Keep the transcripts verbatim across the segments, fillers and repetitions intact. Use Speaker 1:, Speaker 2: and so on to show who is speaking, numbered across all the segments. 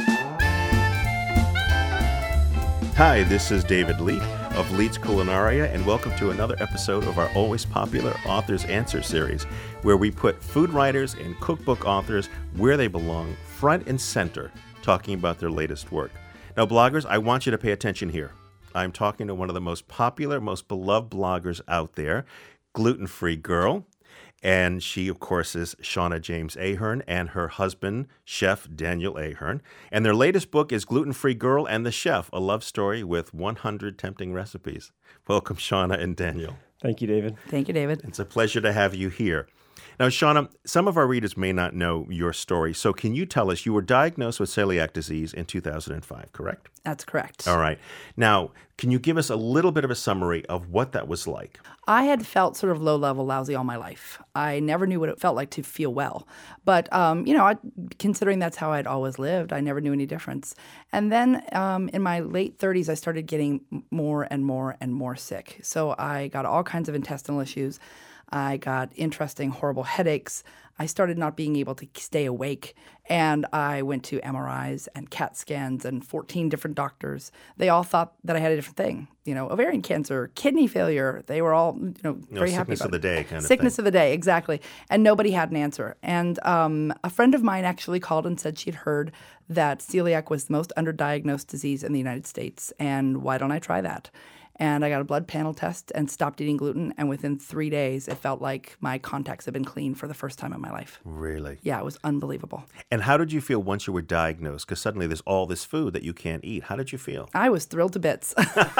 Speaker 1: Hi, this is David Leet of Leet's Culinaria, and welcome to another episode of our always popular Author's Answer series, where we put food writers and cookbook authors where they belong, front and center, talking about their latest work. Now, bloggers, I want you to pay attention here. I'm talking to one of the most popular, most beloved bloggers out there, Gluten Free Girl. And she, of course, is Shauna James Ahern and her husband, Chef Daniel Ahern. And their latest book is Gluten Free Girl and the Chef, a love story with one hundred tempting recipes. Welcome, Shauna and Daniel.
Speaker 2: Thank you, David.
Speaker 3: Thank you, David.
Speaker 1: It's a pleasure to have you here. Now, Shauna, some of our readers may not know your story. So can you tell us, you were diagnosed with celiac disease in two thousand five, correct?
Speaker 3: That's correct.
Speaker 1: All right. Now, can you give us a little bit of a summary of what that was like?
Speaker 3: I had felt sort of low-level lousy all my life. I never knew what it felt like to feel well. But, um, you know, I, considering that's how I'd always lived, I never knew any difference. And then um, in my late thirties, I started getting more and more and more sick. So I got all kinds of intestinal issues. I got interesting, horrible headaches. I started not being able to stay awake, and I went to M R Is and CAT scans and fourteen different doctors. They all thought that I had a different thing, you know, ovarian cancer, kidney failure. They were all, you know, very
Speaker 1: no,
Speaker 3: happy about it.
Speaker 1: Sickness of the day kind of
Speaker 3: Sickness
Speaker 1: thing.
Speaker 3: of the day, exactly. And nobody had an answer. And um, a friend of mine actually called and said she'd heard that celiac was the most underdiagnosed disease in the United States, and why don't I try that? And I got a blood panel test and stopped eating gluten. And within three days, it felt like my contacts had been clean for the first time in my life.
Speaker 1: Really?
Speaker 3: Yeah, it was unbelievable.
Speaker 1: And how did you feel once you were diagnosed? Because suddenly there's all this food that you can't eat. How did you feel?
Speaker 3: I was thrilled to bits.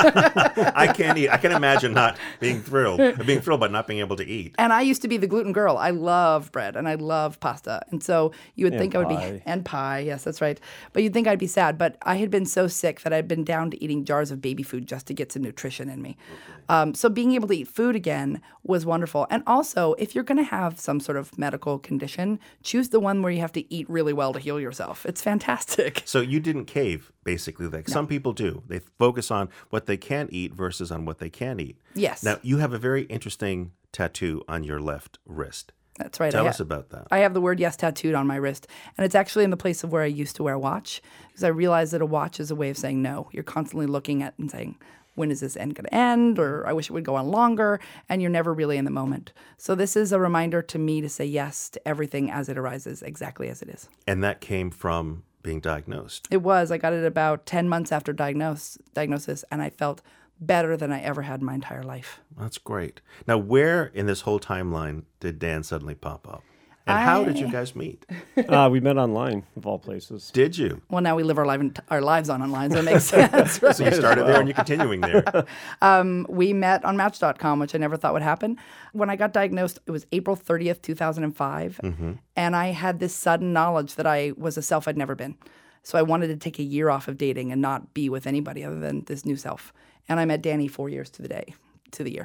Speaker 1: I can't eat. I can imagine not being thrilled, being thrilled but not being able to eat.
Speaker 3: And I used to be the gluten girl. I love bread and I love pasta. And so you would
Speaker 2: And
Speaker 3: think I would
Speaker 2: pie.
Speaker 3: be, and pie, yes, that's right. But you'd think I'd be sad. But I had been so sick that I'd been down to eating jars of baby food just to get some nutrition in me. Um, so being able to eat food again was wonderful. And also, if you're going to have some sort of medical condition, choose the one where you have to eat really well to heal yourself. It's fantastic.
Speaker 1: So you didn't cave, basically, like
Speaker 3: No.
Speaker 1: some people do. They focus on what they can eat versus on what they can eat.
Speaker 3: Yes.
Speaker 1: Now, you have a very interesting tattoo on your left wrist.
Speaker 3: That's right.
Speaker 1: Tell
Speaker 3: I
Speaker 1: us
Speaker 3: ha-
Speaker 1: about that.
Speaker 3: I have the word yes tattooed on my wrist, and it's actually in the place of where I used to wear a watch, because I realized that a watch is a way of saying no. You're constantly looking at and saying, when is this end going to end? Or I wish it would go on longer, and you're never really in the moment. So this is a reminder to me to say yes to everything as it arises, exactly as it is.
Speaker 1: And that came from being diagnosed.
Speaker 3: It was. I got it about ten months after diagnose, diagnosis, and I felt better than I ever had in my entire life.
Speaker 1: That's great. Now, where in this whole timeline did Dan suddenly pop up? And how did you guys meet?
Speaker 2: uh, we met online, of all places.
Speaker 1: Did you?
Speaker 3: Well, now we live our, life, our lives on online, so it makes sense. Right?
Speaker 1: So you started there and you're continuing there.
Speaker 3: Um, we met on Match dot com, which I never thought would happen. When I got diagnosed, it was April thirtieth, two thousand five, mm-hmm. and I had this sudden knowledge that I was a self I'd never been. So I wanted to take a year off of dating and not be with anybody other than this new self. And I met Danny four years to the day, to the year.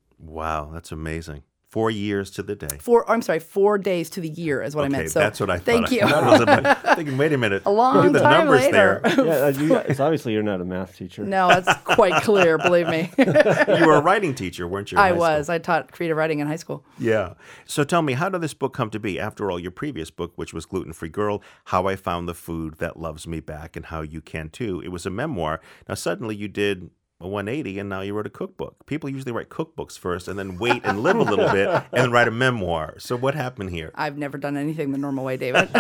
Speaker 1: Wow, that's amazing. Four years to the day.
Speaker 3: Four, I'm sorry, four days to the year is what
Speaker 1: okay,
Speaker 3: I meant. So
Speaker 1: that's what I thought.
Speaker 3: Thank
Speaker 1: I,
Speaker 3: you.
Speaker 1: I was about, thinking, wait a minute.
Speaker 3: A long
Speaker 1: Do the
Speaker 3: time
Speaker 1: numbers
Speaker 3: later.
Speaker 1: there.
Speaker 2: Yeah, uh, you, it's obviously you're not a math teacher.
Speaker 3: No, it's quite clear, believe me.
Speaker 1: You were a writing teacher, weren't you? in
Speaker 3: I
Speaker 1: high
Speaker 3: was.
Speaker 1: school?
Speaker 3: I taught creative writing in high school.
Speaker 1: Yeah. So tell me, how did this book come to be? After all, your previous book, which was Gluten Free Girl, How I Found the Food That Loves Me Back and How You Can Too. It was a memoir. Now, suddenly you did a one eighty and now you wrote a cookbook. People usually write cookbooks first and then wait and live a little bit and then write a memoir. So what happened here?
Speaker 3: I've never done anything the normal way, David.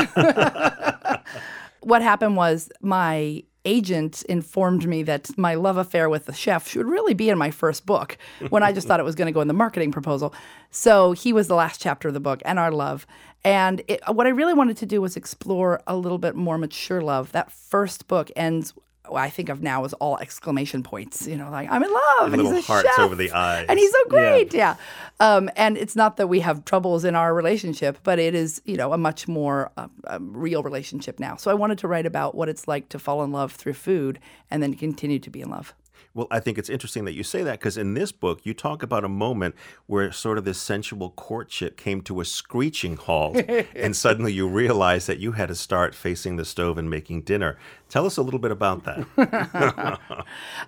Speaker 3: What happened was my agent informed me that my love affair with the chef should really be in my first book, when I just thought it was going to go in the marketing proposal. So he was the last chapter of the book, and our love. And it, what I really wanted to do was explore a little bit more mature love. That first book ends, well, I think of now as all exclamation points, you know, like, I'm in love, and,
Speaker 1: And little
Speaker 3: he's a
Speaker 1: hearts
Speaker 3: chef,
Speaker 1: over the eyes.
Speaker 3: and he's so great, yeah. Um, and it's not that we have troubles in our relationship, but it is, you know, a much more uh, um, real relationship now. So I wanted to write about what it's like to fall in love through food and then continue to be in love.
Speaker 1: Well, I think it's interesting that you say that because in this book, you talk about a moment where sort of this sensual courtship came to a screeching halt and suddenly you realized that you had to start facing the stove and making dinner. Tell us a little bit about that.
Speaker 3: um,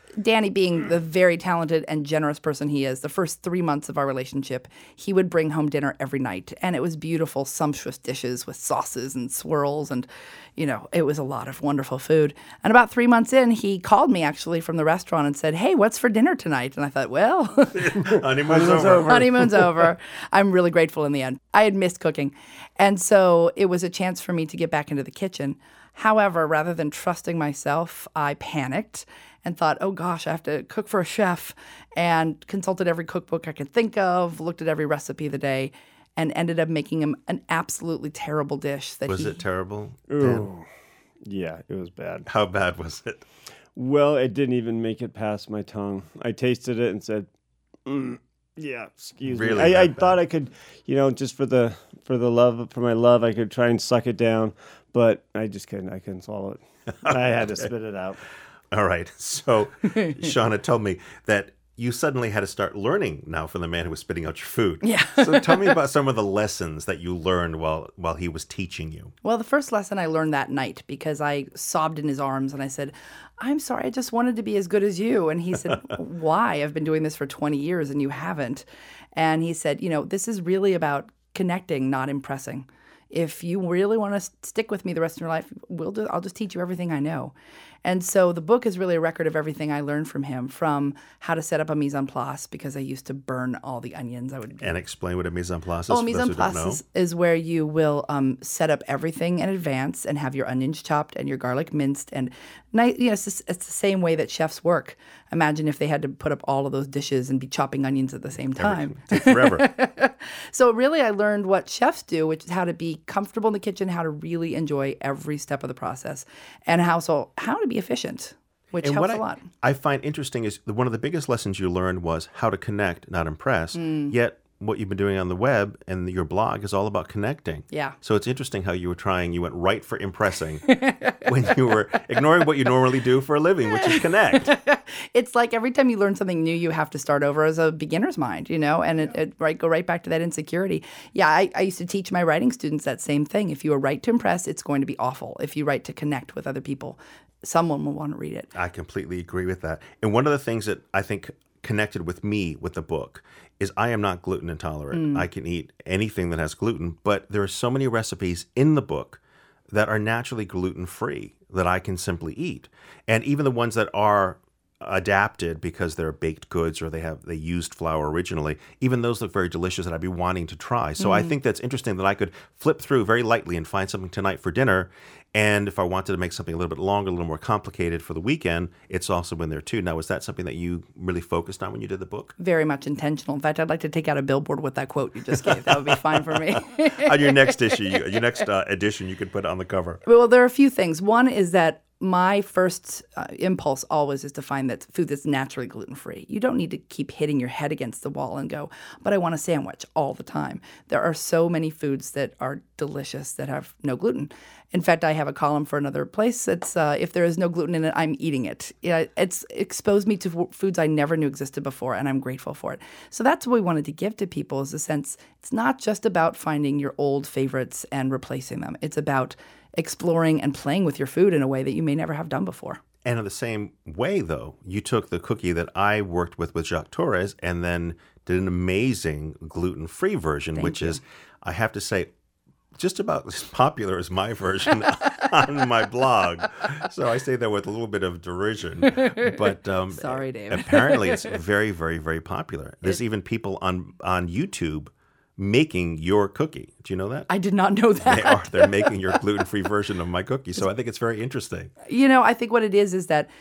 Speaker 3: Danny, being the very talented and generous person he is, the first three months of our relationship, he would bring home dinner every night. And it was beautiful, sumptuous dishes with sauces and swirls. And, you know, it was a lot of wonderful food. And about three months in, he called me actually from the restaurant and said, hey, what's for dinner tonight? And I thought, well,
Speaker 1: honeymoon's over.
Speaker 3: honeymoon's over. I'm really grateful in the end. I had missed cooking. And so it was a chance for me to get back into the kitchen. However, rather than trusting myself, I panicked and thought, oh gosh, I have to cook for a chef, and consulted every cookbook I could think of, looked at every recipe of the day, and ended up making him an absolutely terrible dish. That
Speaker 1: Was
Speaker 3: he,
Speaker 1: it terrible?
Speaker 2: Ooh. Yeah, it was bad.
Speaker 1: How bad was it?
Speaker 2: Well, it didn't even make it past my tongue. I tasted it and said, mm, yeah, excuse
Speaker 1: Really
Speaker 2: me. I, I
Speaker 1: that
Speaker 2: thought
Speaker 1: bad?
Speaker 2: I could, you know, just for the for the love, for my love, I could try and suck it down, but I just couldn't. I couldn't swallow it. I had to spit it out.
Speaker 1: All right. So Shauna told me that you suddenly had to start learning now from the man who was spitting out your food.
Speaker 3: Yeah.
Speaker 1: So tell me about some of the lessons that you learned while while he was teaching you.
Speaker 3: Well, the first lesson I learned that night because I sobbed in his arms and I said, I'm sorry, I just wanted to be as good as you. And he said, why? I've been doing this for twenty years and you haven't. And he said, you know, this is really about connecting, not impressing. If you really want to stick with me the rest of your life, we'll do, I'll just teach you everything I know. And so the book is really a record of everything I learned from him, from how to set up a mise en place, because I used to burn all the onions. I would
Speaker 1: And explain what a mise en place is.
Speaker 3: Oh,
Speaker 1: for
Speaker 3: mise
Speaker 1: those
Speaker 3: en
Speaker 1: who don't
Speaker 3: place
Speaker 1: know.
Speaker 3: is, is where you will um, set up everything in advance and have your onions chopped and your garlic minced. And nice, you know, it's, just, it's the same way that chefs work. Imagine if they had to put up all of those dishes and be chopping onions at the same time.
Speaker 1: Take forever.
Speaker 3: So really, I learned what chefs do, which is how to be comfortable in the kitchen, how to really enjoy every step of the process, and how so how to be efficient, which
Speaker 1: And
Speaker 3: helps
Speaker 1: what
Speaker 3: a
Speaker 1: I,
Speaker 3: lot.
Speaker 1: I find interesting is that one of the biggest lessons you learned was how to connect, not impress.
Speaker 3: Mm.
Speaker 1: Yet what you've been doing on the web and your blog is all about connecting.
Speaker 3: Yeah.
Speaker 1: So it's interesting how you were trying, you went right for impressing when you were ignoring what you normally do for a living, which is connect.
Speaker 3: It's like every time you learn something new, you have to start over as a beginner's mind, you know, and it, it right go right back to that insecurity. Yeah, I, I used to teach my writing students that same thing. If you write to impress, it's going to be awful. If you write to connect with other people, someone will want to read it.
Speaker 1: I completely agree with that. And one of the things that I think connected with me with the book is I am not gluten intolerant. I can eat anything that has gluten, but there are so many recipes in the book that are naturally gluten-free that I can simply eat. And even the ones that are adapted because they're baked goods or they have they used flour originally, even those look very delicious and I'd be wanting to try. So I think that's interesting that I could flip through very lightly and find something tonight for dinner. And if I wanted to make something a little bit longer, a little more complicated for the weekend, it's also in there too. Now, was that something that you really focused on when you did the book?
Speaker 3: Very much intentional. In fact, I'd like to take out a billboard with that quote you just gave. That would be fine for me.
Speaker 1: On your next issue, your next uh, edition, you could put it on the cover.
Speaker 3: Well, there are a few things. One is that my first uh, impulse always is to find that food that's naturally gluten-free. You don't need to keep hitting your head against the wall and go, but I want a sandwich all the time. There are so many foods that are delicious that have no gluten. In fact, I have a column for another place that's uh, if there is no gluten in it, I'm eating it. Yeah, it's exposed me to f- foods I never knew existed before, and I'm grateful for it. So that's what we wanted to give to people is a sense it's not just about finding your old favorites and replacing them. It's about exploring and playing with your food in a way that you may never have done before.
Speaker 1: And in the same way, though, you took the cookie that I worked with with Jacques Torres and then did an amazing gluten-free version,
Speaker 3: Thank
Speaker 1: which
Speaker 3: you.
Speaker 1: is, I have to say, just about as popular as my version on my blog. So I say that with a little bit of derision. But um,
Speaker 3: Sorry, Dave.
Speaker 1: apparently it's very, very, very popular. There's even people on, on YouTube making your cookie. Do you know that?
Speaker 3: I did not know that.
Speaker 1: They are. They're making your gluten-free version of my cookie. So I think it's very interesting.
Speaker 3: You know, I think what it is is that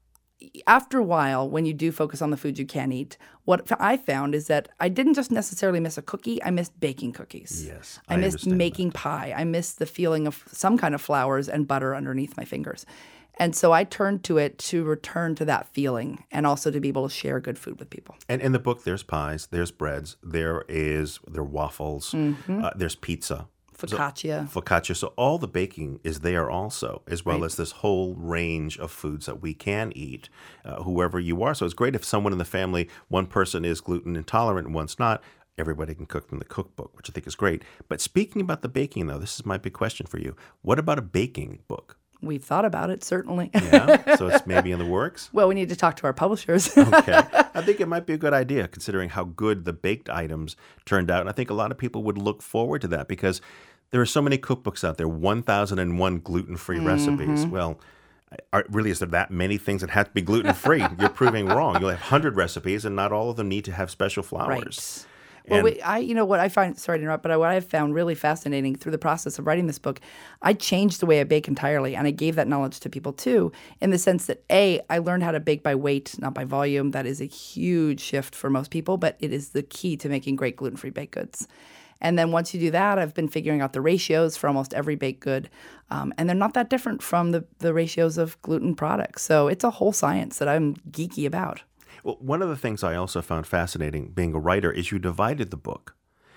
Speaker 3: after a while, when you do focus on the foods you can eat, what I found is that I didn't just necessarily miss a cookie, I missed baking cookies.
Speaker 1: Yes,
Speaker 3: I,
Speaker 1: I
Speaker 3: missed
Speaker 1: understand
Speaker 3: making pie. I missed the feeling of some kind of flours and butter underneath my fingers. And so I turned to it to return to that feeling and also to be able to share good food with people.
Speaker 1: And in the book, there's pies, there's breads, there is there are waffles, uh, there's pizza.
Speaker 3: Focaccia.
Speaker 1: So, focaccia. So all the baking is there also, as well as this whole range of foods that we can eat, uh, whoever you are. So it's great if someone in the family, one person is gluten intolerant and one's not, everybody can cook from the cookbook, which I think is great. But speaking about the baking, though, this is my big question for you. What about a baking book?
Speaker 3: we've thought about it, certainly.
Speaker 1: Yeah, so it's maybe in the works?
Speaker 3: Well, we need to talk to our publishers.
Speaker 1: Okay. I think it might be a good idea considering how good the baked items turned out. And I think a lot of people would look forward to that because there are so many cookbooks out there, one thousand one gluten-free mm-hmm. recipes. Well, are, really, is there that many things that have to be gluten-free? You're proving wrong. You'll have one hundred recipes, and not all of them need to have special flours.
Speaker 3: Right. Well, we, I, you know what I find, sorry to interrupt, but what I've found really fascinating through the process of writing this book, I changed the way I bake entirely, and I gave that knowledge to people too, in the sense that, A, I learned how to bake by weight, not by volume. That is a huge shift for most people, but it is the key to making great gluten-free baked goods. And then once you do that, I've been figuring out the ratios for almost every baked good, um, and they're not that different from the, the ratios of gluten products. So it's a whole science that I'm geeky about.
Speaker 1: Well, one of the things I also found fascinating being a writer is you divided the book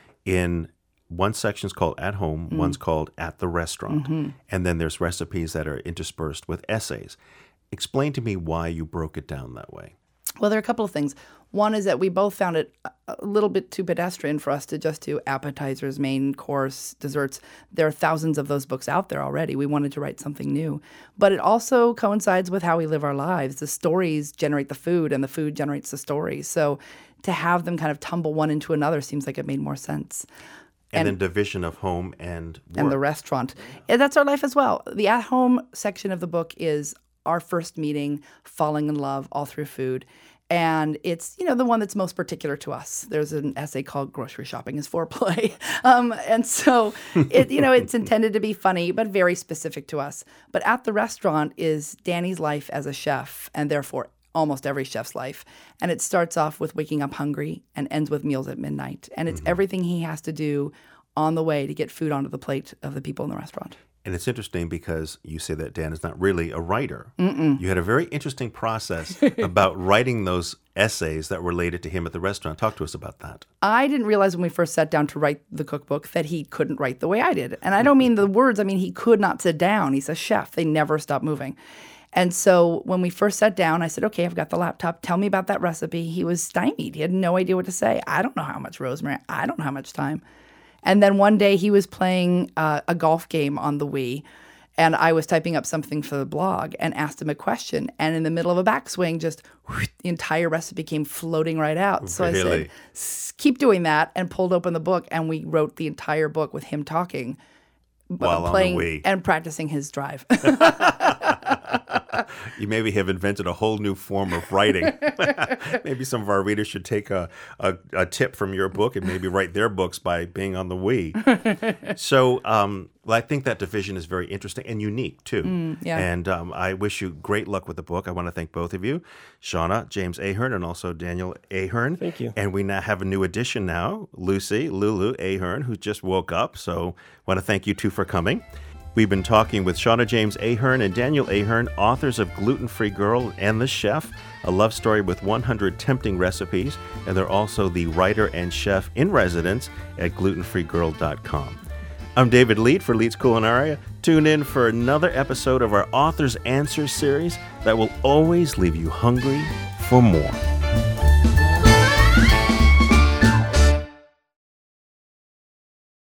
Speaker 1: in one section's called At Home, mm. one's called At the Restaurant, mm-hmm. and then there's recipes that are interspersed with essays. Explain to me why you broke it down that way.
Speaker 3: Well, there are a couple of things. One is that we both found it a little bit too pedestrian for us to just do appetizers, main course, desserts. There are thousands of those books out there already. We wanted to write something new. But it also coincides with how we live our lives. The stories generate the food, and the food generates the stories. So to have them kind of tumble one into another seems like it made more sense.
Speaker 1: And, and then division of home and work.
Speaker 3: And the restaurant. And that's our life as well. The at-home section of the book is our first meeting, falling in love all through food. And it's, you know, the one that's most particular to us. There's an essay called Grocery Shopping is Foreplay. Um, and so, it, you know, it's intended to be funny, but very specific to us. But At the Restaurant is Danny's life as a chef, and therefore almost every chef's life. And it starts off with waking up hungry and ends with meals at midnight. And it's mm-hmm. everything he has to do on the way to get food onto the plate of the people in the restaurant.
Speaker 1: And it's interesting because you say that Dan is not really a writer. Mm-mm. You had a very interesting process about writing those essays that related to him at the restaurant. Talk to us about that.
Speaker 3: I didn't realize when we first sat down to write the cookbook that he couldn't write the way I did. And I don't mean the words. I mean, he could not sit down. He's a chef. They never stop moving. And so when we first sat down, I said, okay, I've got the laptop. Tell me about that recipe. He was stymied. He had no idea what to say. I don't know how much rosemary. I don't know how much time. And then one day he was playing uh, a golf game on the Wii, and I was typing up something for the blog and asked him a question. And in the middle of a backswing, just whoosh, the entire recipe came floating right out. So
Speaker 1: really?
Speaker 3: I said, keep doing that, and pulled open the book, and we wrote the entire book with him talking,
Speaker 1: while
Speaker 3: playing
Speaker 1: on the Wii.
Speaker 3: And practicing his drive.
Speaker 1: You maybe have invented a whole new form of writing. Maybe some of our readers should take a, a, a tip from your book and maybe write their books by being on the Wii. So um, well, I think that division is very interesting and unique, too.
Speaker 3: Mm, yeah.
Speaker 1: And um, I wish you great luck with the book. I want to thank both of you, Shauna James Ahern and also Daniel Ahern.
Speaker 2: Thank you.
Speaker 1: And we now have a new addition now, Lucy Lulu Ahern, who just woke up. So I want to thank you two for coming. We've been talking with Shauna James Ahern and Daniel Ahern, authors of Gluten-Free Girl and the Chef, a love story with one hundred tempting recipes, and they're also the writer and chef in residence at gluten free girl dot com. I'm David Leet for Leet's Culinaria. Tune in for another episode of our Author's Answers series that will always leave you hungry for more.